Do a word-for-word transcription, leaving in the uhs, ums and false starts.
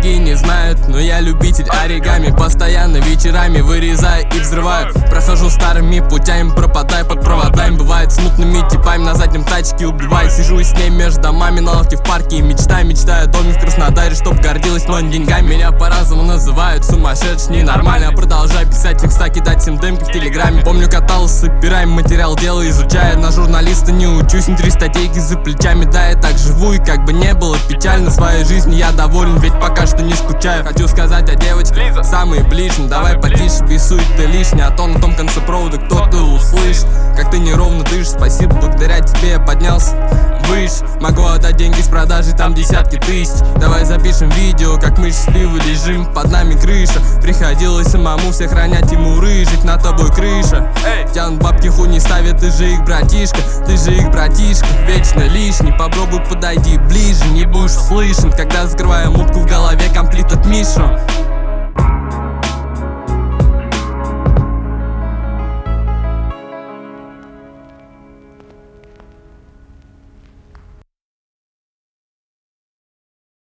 Многие не знают, но я любитель оригами. Постоянно вечерами вырезаю и взрываю. Прохожу старыми путями, пропадаю под проводами. Бывает смутными типами на заднем тачке убиваю. Сижу с ней между домами на лавке в парке и мечтаю. Мечтаю о доме в Краснодаре, чтоб гордилась, но не деньгами. Меня по-разному называют, сумасшедший, ненормально. Я продолжаю писать текста, кидать всем демки в телеграме. Помню, катался, собираем материал, дело изучая. На журналиста не учусь, не три статейки за плечами. Да, я так живу, и как бы не было печально своей жизни, я доволен, ведь пока что не скучаю. Хочу сказать о девочке, самые ближние. Давай потише, бесует ты лишний. А то на том конце провода кто-то услышит, как ты неровно дышишь. Спасибо, благодаря тебе я поднялся выше. Могу отдать деньги с продажи, там десятки тысяч. Давай запишем видео, как мы счастливы лежим, под нами крыша. Приходилось самому всех ронять и мурыжить, над тобой крыша. Тянут бабки, хуй не ставят, ты же их братишка. Ты же их братишка, вечно лишний. Попробуй подойди ближе, не будешь слышен, когда закрываю мутку в голове, комплит от Мишу.